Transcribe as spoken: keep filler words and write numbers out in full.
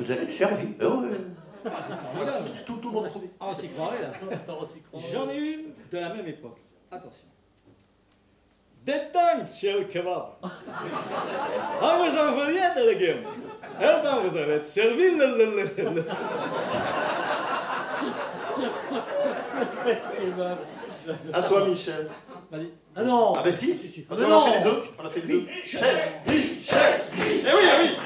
vous allez être servi. Heureux. Ah, c'est formidable. Tout, tout le monde a trouvé. Ah, on s'y croirait là. J'en ai une de la même époque. Attention. Détente, cher kebab. Ah, vous en vouliez de la gueule. Eh ben, vous allez être servi. Le, le, le, le. À toi, Michel. Vas-y. Ah non. Ah ben si, Si, si. Parce Ah qu'on ben a fait non. les deux. On a fait les deux. Michel, Michel, Michel. Eh oui, eh oui.